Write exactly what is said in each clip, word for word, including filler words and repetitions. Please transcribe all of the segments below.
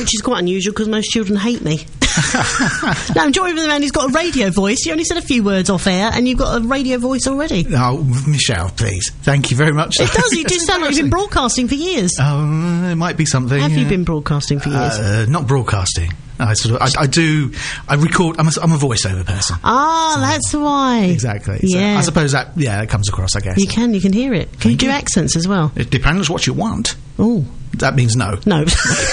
which is quite unusual because most children hate me. No, I'm joining with the man who's got a radio voice. You only said a few words off air, and you've got a radio voice already. Oh, Michelle, please. Thank you very much. It does. You do sound like you've been broadcasting for years. Oh, uh, it might be something. Have yeah. you been broadcasting for years? Uh, not broadcasting. I sort of, I, I do, I record, I'm a, I'm a voiceover person. Ah, so, that's why. Exactly. Yeah. So I suppose that, yeah, that comes across, I guess. You can, you can hear it. Can Thank you do you. accents as well? It depends what you want. Oh. That means no. No.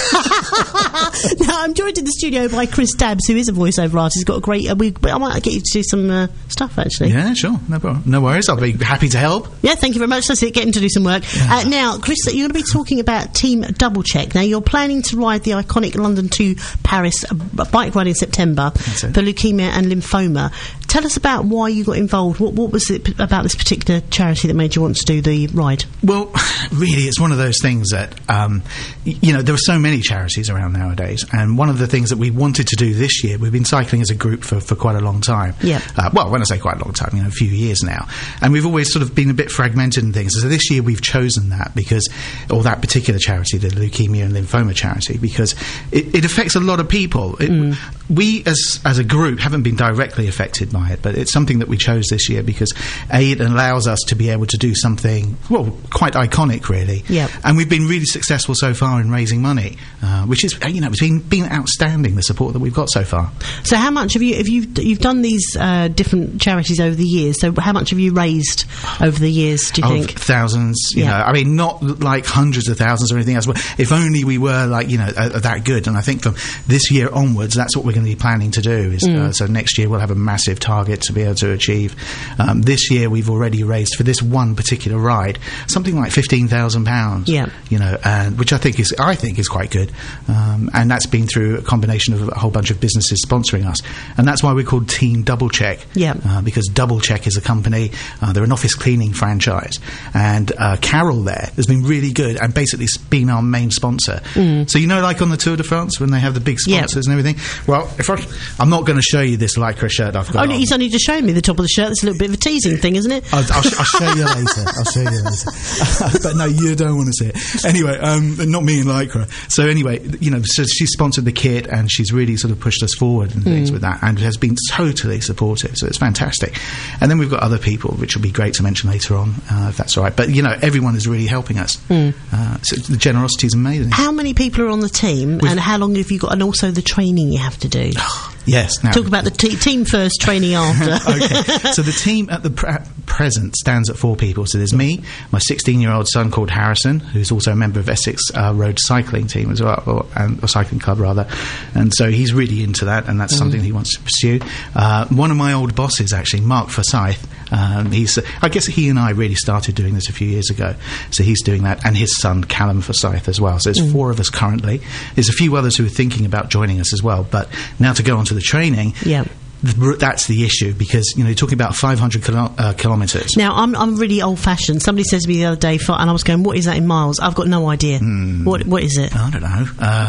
Now, I'm joined in the studio by Chris Dabbs, who is a voiceover artist. He's got a great... Uh, we, I might get you to do some uh, stuff, actually. Yeah, sure. No problem. No worries. I'll be happy to help. Yeah, thank you very much. That's it. Get him to do some work. Yeah. Uh, now, Chris, you're going to be talking about Team Double Check. Now, you're planning to ride the iconic London to Paris uh, bike ride in September for leukemia and lymphoma. Tell us about why you got involved. What, what was it p- about this particular charity that made you want to do the ride? Well, really, it's one of those things that... Um, you know, there are so many charities around nowadays, and one of the things that we wanted to do this year, we've been cycling as a group for, for quite a long time. Yeah. Uh, well, when I say quite a long time, you know, a few years now. And we've always sort of been a bit fragmented in things. So this year we've chosen that because, or that particular charity, the Leukemia and Lymphoma charity, because it, it affects a lot of people. It, mm. We, as as a group, haven't been directly affected by it, but it's something that we chose this year because, A, it allows us to be able to do something, well, quite iconic, really. Yeah. And we've been really successful so far in raising money, uh, which is, you know, it's been, been outstanding, the support that we've got so far. So how much have you, if you've, you've done these uh, different charities over the years, so how much have you raised over the years, do you oh, think? Thousands, you yeah. know, I mean, not like hundreds of thousands or anything else, but if only we were, like, you know, uh, that good. And I think from this year onwards, that's what we're going to be planning to do. Is, mm. uh, so next year we'll have a massive target to be able to achieve. Um, this year we've already raised, for this one particular ride, something like fifteen thousand pounds. Yeah. You know, and which I think is, I think is quite good. Um, and that's been through a combination of a whole bunch of businesses sponsoring us. And that's why we're called Team Double Check. Yeah. Uh, because Double Check is a company, uh, they're an office cleaning franchise. And uh, Carol there has been really good and basically been our main sponsor. Mm. So, you know, like on the Tour de France when they have the big sponsors yeah. and everything? Well, if I, I'm not going to show you this lycra shirt I've got Oh, no, he's only just showing me the top of the shirt. That's a little bit of a teasing thing, isn't it? I'll, I'll, sh- I'll show you later. I'll show you later. But no, you don't want to see it. Anyway, um, not me in lycra. So anyway, you know, so she sponsored the kit and she's really sort of pushed us forward and things mm. with that, and has been totally supportive. So it's fantastic. And then we've got other people, which will be great to mention later on, uh, if that's all right. But you know, everyone is really helping us. Mm. Uh, so the generosity is amazing. How many people are on the team, We've and how long have you got? And also the training you have to do. Yes. Now, talk about the te- team first, training after. Okay. So the team at the pre- present stands at four people. So there's me, my sixteen-year-old son called Harrison, who's also a member of Essex uh, Road Cycling Team as well, or, and, or Cycling Club rather. And so he's really into that, and that's mm. something he wants to pursue. Uh, one of my old bosses, actually, Mark Forsyth. Um, he's, uh, I guess he and I really started doing this a few years ago. So he's doing that, and his son Callum Forsyth as well. So there's mm. four of us currently. There's a few others who are thinking about joining us as well. But now to go on to the training. Yeah. Th- that's the issue, because you know you're talking about five hundred kilo- uh, kilometres. Now I'm I'm really old-fashioned. Somebody says to me the other day, and I was going, "What is that in miles?" I've got no idea. Mm. What what is it? I don't know.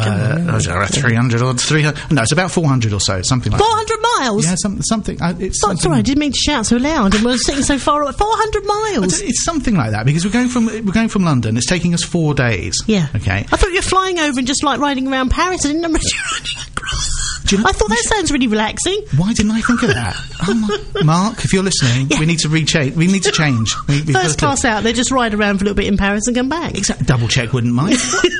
Uh, three hundred or three hundred? No, it's about four hundred or so, something like. Four hundred miles. Yeah, some, something. Uh, it's oh, sorry, I didn't mean to shout so loud. And we're sitting so far away. Four hundred miles. It's something like that, because we're going from we're going from London. It's taking us four days. Yeah. Okay. I thought you were flying over and just like riding around Paris. I didn't know you were riding across. You know, I thought that sounds really relaxing. Why didn't I think of that? Oh my, Mark, if you're listening, yeah. we need to rechange. We need to change. We, First class out, they just ride around for a little bit in Paris and come back. Exactly. Double Check wouldn't mind.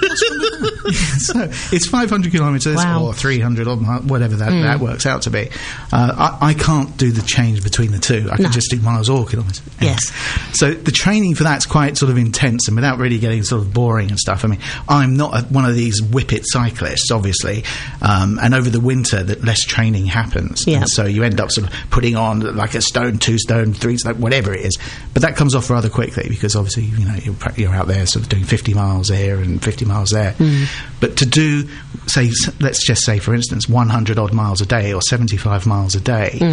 So it's five hundred kilometres wow. or three hundred or whatever that, mm. that works out to be. Uh, I, I can't do the change between the two. I can no. just do miles or kilometres. Yes. So the training for that's quite sort of intense, and without really getting sort of boring and stuff. I mean, I'm not a, one of these whippet cyclists, obviously, um, and over the winter that less training happens. Yeah. And so you end up sort of putting on like a stone, two stone, three stone, whatever it is. But that comes off rather quickly, because obviously, you know, you're, you're out there sort of doing fifty miles here and fifty miles there. Mm. But to do, say, let's just say, for instance, one hundred odd miles a day or seventy-five miles a day, mm.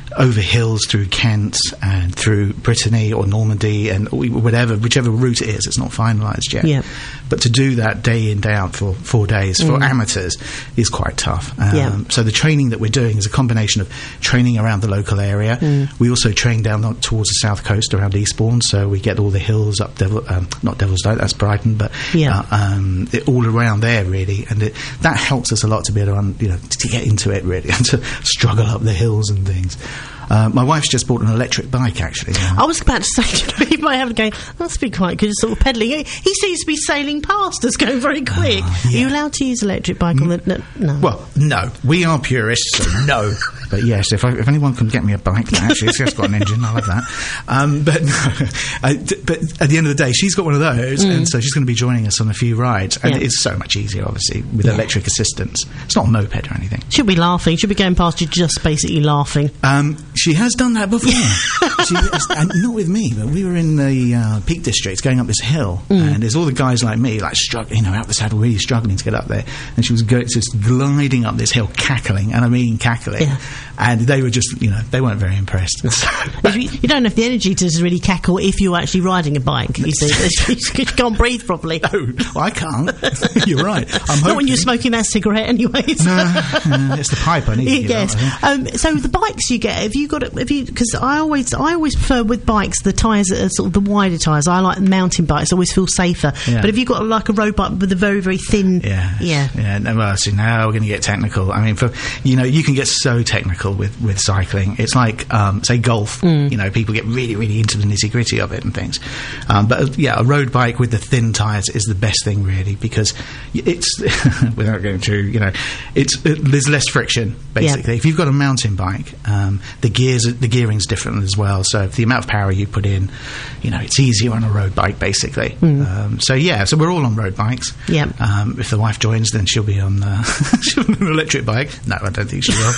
over hills through Kent and through Brittany or Normandy and whatever, whichever route it is. It's not finalised yet. Yep. But to do that day in, day out for four days for Mm. amateurs is quite tough. Um, Yep. So the training that we're doing is a combination of training around the local area. Mm. We also train down on- towards the south coast around Eastbourne, so we get all the hills up, Devil, um, not Devil's Dyke, that's Brighton, but Yeah. uh, um, it, all around there really, and it, that helps us a lot to be able to, un, you know, to get into it really, and to struggle up the hills and things. Uh, my wife's just bought an electric bike, actually. Uh, I was about to say, you know, you might have to go, that's been quite good, sort of pedalling. He, he seems to be sailing past us, going very quick. Uh, yeah. Are you allowed to use electric bike on the... No. no. Well, no. We are purists, so no. But yes, if, I, if anyone can get me a bike, actually, it's just got an engine, I'll have that. Um, but no. I, d- but at the end of the day, she's got one of those, Mm. and so she's going to be joining us on a few rides. And Yeah. it's so much easier, obviously, with Yeah. electric assistance. It's not a moped or anything. She'll be laughing. She'll be going past you just basically laughing. Um, she has done that before. she has, and not with me, but we were in the uh, Peak District going up this hill, Mm. and there's all the guys like me, like struggling, you know, out the saddle, really struggling to get up there. And she was go- just gliding up this hill, cackling, and I mean cackling. Yeah. And they were just, you know, they weren't very impressed. So, If you, you don't have the energy to really cackle if you're actually riding a bike, you see. You can't breathe properly. no, I can't. You're right. I'm Not when hoping- you're smoking that cigarette anyways. No, uh, it's the pipe I need to give Yes. up, I think. Um, so the bikes you get, have you got? it- Have you? Because I always, I always prefer with bikes the tyres that are sort of the wider tyres. I like mountain bikes; I always feel safer. Yeah. But have you got like a road bike with a very, very thin? Yeah, Yeah. yeah. No, well, see, now we're going to get technical. I mean, for you know, you can get so technical with, with cycling. It's like, um, say, golf. Mm. You know, people get really, really into the nitty gritty of it and things. Um, but uh, yeah, a road bike with the thin tyres is the best thing, really, because y- it's without going through, you know, it's it, there's less friction basically. Yeah. If you've got a mountain bike, um, the gears, the gearing's different as well. So the amount of power you put in, you know, it's easier on a road bike basically. Mm. Um, so yeah, so we're all on road bikes. Yeah. Um, if the wife joins, then she'll be on, uh, she'll be on an electric bike. No, I don't think she will.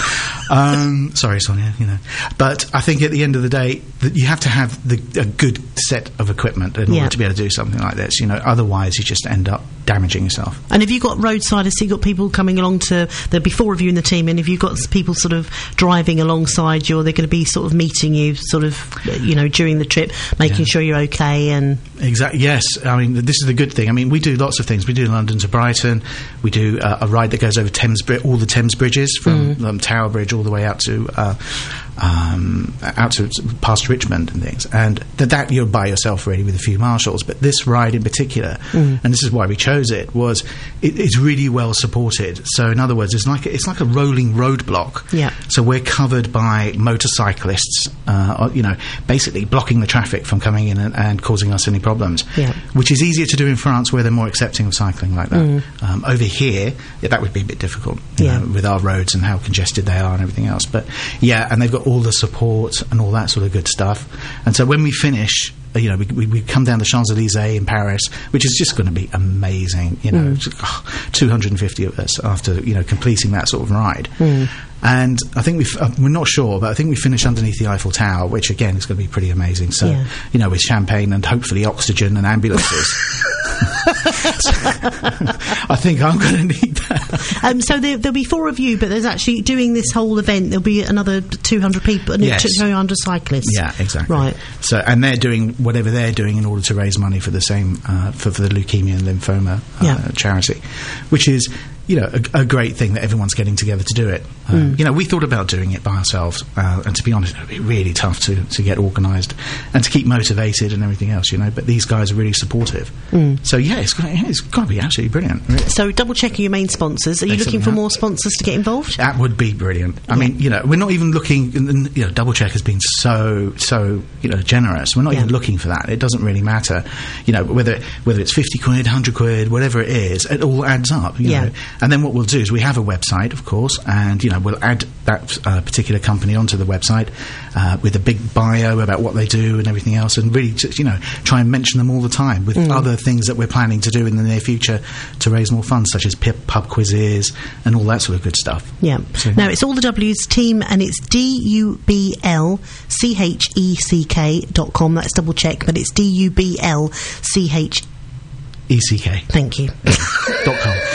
um, sorry, Sonia. You know, but I think at the end of the day, that you have to have the, a good set of equipment in Yeah. order to be able to do something like this. You know, otherwise you just end up damaging yourself. And have you got roadsiders? So you've got people coming along to the before of you in the team, and have you got people sort of driving alongside you, or they're going to be sort of meeting you, sort of, you know, during the trip, making Yeah. sure you're okay? And Exactly. Yes. I mean, this is the good thing. I mean, we do lots of things. We do London to Brighton. We do uh, a ride that goes over Thames, Bri- all the Thames bridges from Mm. um, Tower Bridge all the way out to uh, um, out to past Richmond and things. And th- that you're by yourself really with a few marshals. But this ride in particular, Mm. and this is why we chose it, was it, it's really well supported. So in other words, it's like it's like a rolling roadblock. Yeah. So we're covered by motorcyclists, uh, you know, basically blocking the traffic from coming in and, and causing us any problems. Yeah. Which is easier to do in France, where they're more accepting of cycling like that. Mm. Um, over here, yeah, that would be a bit difficult, you Yeah. know, with our roads and how congested they are and everything else. But yeah, and they've got all the support and all that sort of good stuff. And so when we finish, uh, you know, we, we, we come down the Champs-Élysées in Paris, which is just going to be amazing. You know, Mm. Just, oh, two hundred fifty of us after, you know, completing that sort of ride. Mm. And I think we've, uh, we're not sure, but I think we finish underneath the Eiffel Tower, which again is going to be pretty amazing. So, Yeah. you know, with champagne and hopefully oxygen and ambulances. I think I'm going to need that. Um, so there, there'll be four of you, but there's actually doing this whole event. There'll be another two hundred people, Yes. two hundred cyclists. Yeah, exactly. Right. So, and they're doing whatever they're doing in order to raise money for the same uh, for, for the leukemia and lymphoma uh, Yeah. charity, which is, you know, a, a great thing that everyone's getting together to do it. Um, Mm. You know, we thought about doing it by ourselves, uh, and to be honest, it would be really tough to, to get organised and to keep motivated and everything else, you know. But these guys are really supportive. Mm. So yeah, it's got, yeah, it's got to be absolutely brilliant. Really. So double checking your main sponsors. Are you Excellent, looking for yeah. more sponsors to get involved? That would be brilliant. I Yeah. mean, you know, we're not even looking. and- and, You know, Double Check has been so, so, you know, generous. We're not Yeah. even looking for that. It doesn't really matter. You know, whether whether it's fifty quid, hundred quid, whatever it is, it all adds up. You Yeah. know? And then what we'll do is we have a website, of course, and you know, we'll add that uh, particular company onto the website uh, with a big bio about what they do and everything else, and really, just, you know, try and mention them all the time with Mm. other things that we're planning to do in the near future to raise more funds, such as pip, pub quizzes and all that sort of good stuff. Yeah. So- Now it's all the W's team, and it's D U B L C H E C K dot com. That's double check, but it's D U B L C H. E C K Thank you. dot com.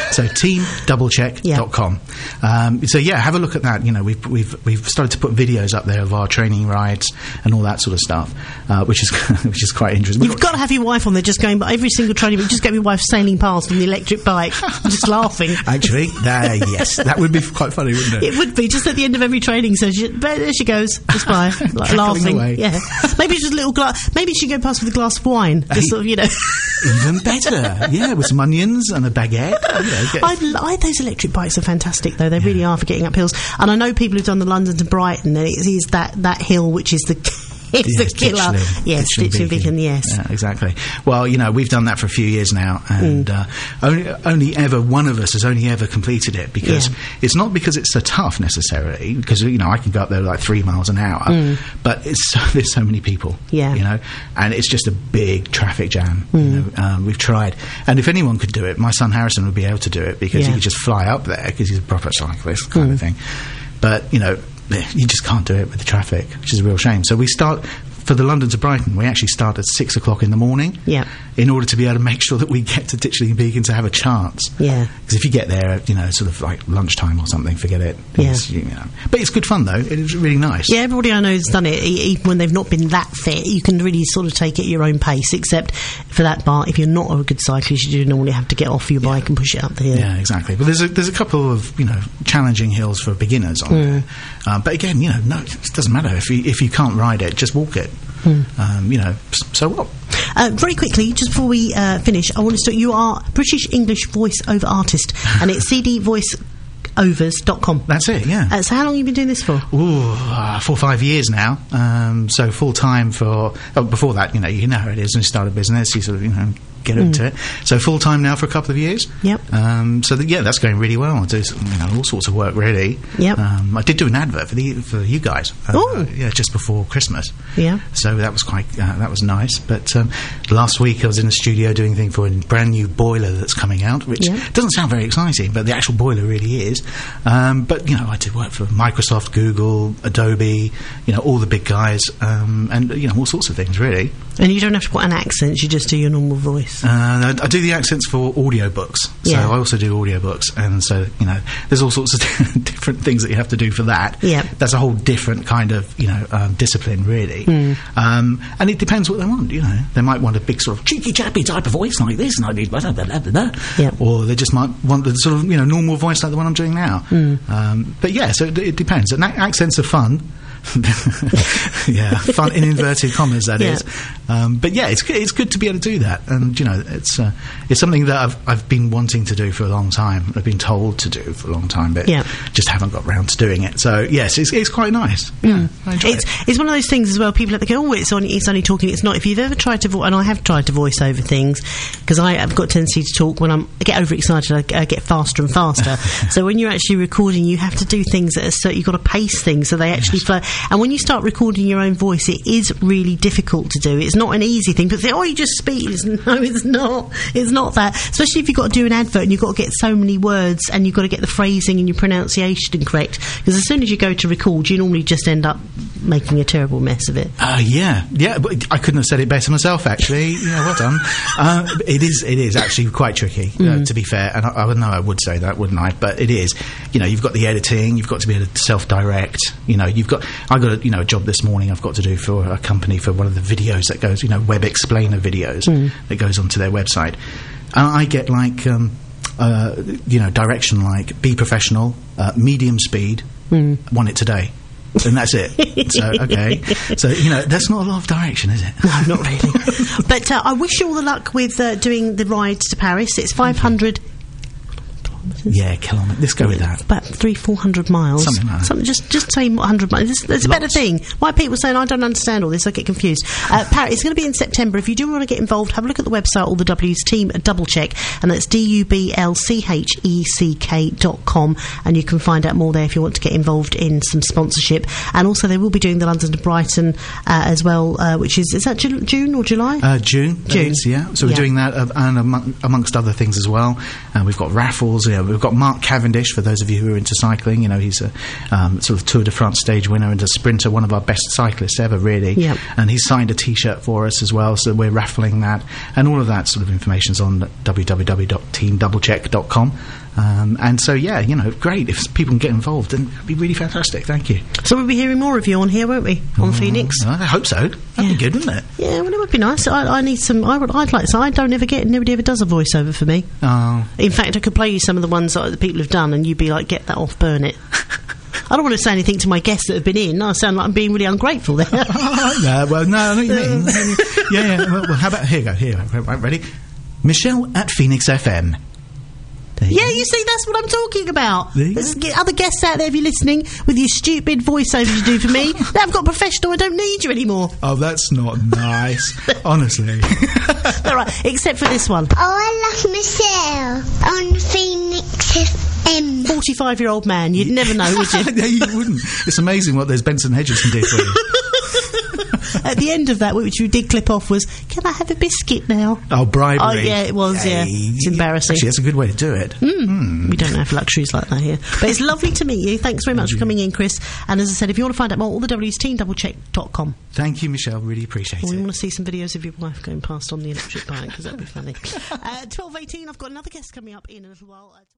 So team double check dot com. Yeah. Um, so yeah, have a look at that. You know, we've we've we've started to put videos up there of our training rides and all that sort of stuff, uh, which is which is quite interesting. You've got to have your wife on there, just going, but every single training, but just get your wife sailing past on the electric bike, just laughing. Actually, that, yes, that would be quite funny, wouldn't it? It would be, just at the end of every training. So she, there she goes, just by like, laughing. Away. Yeah, maybe just a little glass. Maybe she'd go past with a glass of wine, just hey, sort of, you know. Even better, yeah, with some onions and a baguette. You know, get I, I, those electric bikes are fantastic, though. They yeah. really are for getting up hills. And I know people who've done the London to Brighton, and it is that, that hill which is the it's yeah, the killer. Yes, Ditchling Beacon, yes. Yeah, exactly. Well, you know, we've done that for a few years now, and mm. uh, only, only ever one of us has only ever completed it, because yeah. it's not because it's so tough necessarily, because, you know, I can go up there like three miles an hour, mm. but it's so, there's so many people, yeah. you know, and it's just a big traffic jam. Mm. You know, um, we've tried, and if anyone could do it, my son Harrison would be able to do it, because yeah. he could just fly up there, because he's a proper cyclist kind mm. of thing. But, you know, you just can't do it with the traffic, which is a real shame. So we start, for the London to Brighton, we actually start at six o'clock in the morning, yeah. in order to be able to make sure that we get to Ditchling Beacon to have a chance. Yeah. Because if you get there at, you know, sort of like lunchtime or something, forget it. Yeah. You know. But it's good fun, though. It is really nice. Yeah, everybody I know has done it, even when they've not been that fit. You can really sort of take it at your own pace, except for that part, if you're not a good cyclist, you do normally have to get off your bike yeah. and push it up the hill. Yeah, exactly. But there's a, there's a couple of, you know, challenging hills for beginners on mm. there. Um, but again, you know, no, it doesn't matter. If you, if you can't ride it, just walk it. Mm. Um, you know, so what? Uh, very quickly, just before we uh, finish, I want to start. You are British English voice-over artist, and it's c d voice overs dot com. That's it, yeah. Uh, so how long have you been doing this for? Ooh, uh, four or five years now. Um, so full time for. Oh, before that, you know, you know how it is when you start a business. You sort of, you know, get into mm. it. So full time now for a couple of years. Yep. Um, so that, yeah, that's going really well. I do, you know, all sorts of work really. Yep. Um, I did do an advert for the for you guys. Uh, oh. Yeah, just before Christmas. Yeah. So that was quite uh, that was nice. But um, last week I was in the studio doing a thing for a brand new boiler that's coming out, which yeah. doesn't sound very exciting, but the actual boiler really is. Um, but you know, I did work for Microsoft, Google, Adobe, you know, all the big guys, um, and you know, all sorts of things really. And you don't have to put an accent; you just do your normal voice. Uh, I, I do the accents for audiobooks, so yeah. I also do audiobooks, and so you know, there's all sorts of different things that you have to do for that. Yeah, that's a whole different kind of you know um, discipline, really. Mm. Um, and it depends what they want. You know, they might want a big sort of cheeky chappy type of voice like this, and I need blah blah blah blah blah. Yeah. Or they just might want the sort of you know normal voice like the one I'm doing now. Mm. Um, but yeah, so it, it depends. And accents are fun. Yeah, fun in inverted commas, that yeah. is. Um, but yeah, it's good, it's good to be able to do that, and you know, it's uh, it's something that I've I've been wanting to do for a long time. I've been told to do for a long time, but yeah. just haven't got round to doing it. So yes, it's it's quite nice. Mm. Yeah, I enjoy it's it. It's one of those things as well. People have to go, oh, it's only it's only talking. It's not. If you've ever tried to, vo- and I have tried to voice over things, because I have got a tendency to talk when I'm I get overexcited. I, I get faster and faster. So when you're actually recording, you have to do things that are so you've got to pace things so they actually yes. flow. And when you start recording your own voice, it is really difficult to do. It's not an easy thing. But say, oh, you just speak. It's, no, it's not. It's not that. Especially if you've got to do an advert and you've got to get so many words and you've got to get the phrasing and your pronunciation correct. Because as soon as you go to record, you normally just end up making a terrible mess of it. Uh, yeah, yeah. But I couldn't have said it better myself. Actually, you know, well done. Uh, it is. It is actually quite tricky, mm. uh, to be fair. And I, I would know I would say that, wouldn't I? But it is. You know, you've got the editing. You've got to be able to self-direct. You know, you've got. I got a you know a job this morning. I've got to do for a company for one of the videos that goes. You know, web explainer videos mm. that goes onto their website. And I get like. Um, uh, you know, direction like be professional, uh, medium speed, mm. want it today. And that's it. So, okay. So, you know, that's not a lot of direction, is it? No, not really. But uh, I wish you all the luck with uh, doing the rides to Paris. It's five hundred kilometres. Yeah, kilometres. Let's go with that. About three, four hundred miles. Something like that. Something, just, just say one hundred miles. There's, there's a better thing. Why people saying, I don't understand all this, I get confused. Uh, Paris, it's going to be in September. If you do want to get involved, have a look at the website, all the W's, Team Double Check, and that's D U B L C H E C K dot com, and you can find out more there if you want to get involved in some sponsorship. And also, they will be doing the London to Brighton uh, as well, uh, which is, is that Ju- June or July? Uh, June. June. Is, yeah. So we're yeah. doing that, uh, and among, amongst other things as well. Uh, we've got raffles, you know, we've got Mark Cavendish, for those of you who are into cycling. You know, he's a um, sort of Tour de France stage winner and a sprinter, one of our best cyclists ever, really. Yep. And he's signed a T-shirt for us as well, so we're raffling that. And all of that sort of information's on w w w dot team double check dot com. Um, and so, yeah, you know, great. If people can get involved, then it'd be really fantastic. Thank you. So we'll be hearing more of you on here, won't we? On Mm, Phoenix? I hope so. That'd Yeah. be good, wouldn't it? Yeah, well, it would be nice. I, I need some. I would, I'd like. So I don't ever get. Nobody ever does a voiceover for me. Oh. In fact, I could play you some of the ones that the people have done, and you'd be like, "Get that off, burn it." I don't want to say anything to my guests that have been in. I sound like I'm being really ungrateful there. Yeah, well, no, I know what you mean. yeah, yeah. Well, well, how about here? You go here. You go. Right, ready? Michelle at Phoenix F M. Yeah, you see, that's what I'm talking about. There you There's go. g- other guests out there, if you're listening, with your stupid voiceovers you do for me. Now I've got professional, I don't need you anymore. Oh, that's not nice. Honestly. All right, except for this one. Oh, I love Michelle on Phoenix F M. forty-five-year-old man, you'd never know, would you? No, you wouldn't. It's amazing what those Benson Hedges can do for you. At the end of that, which we did clip off, was, can I have a biscuit now? Oh, bribery. Oh, yeah, it was, yeah. It's embarrassing. Actually, that's a good way to do it. Mm. We don't have luxuries like that here. But it's lovely to meet you. Thanks very much for coming in, Chris. And as I said, if you want to find out more, all the W's, team double check dot com. Thank you, Michelle. Really appreciate We it. want to see some videos of your wife going past on the electric bike, because that'd be funny. uh, twelve eighteen, I've got another guest coming up in a little while.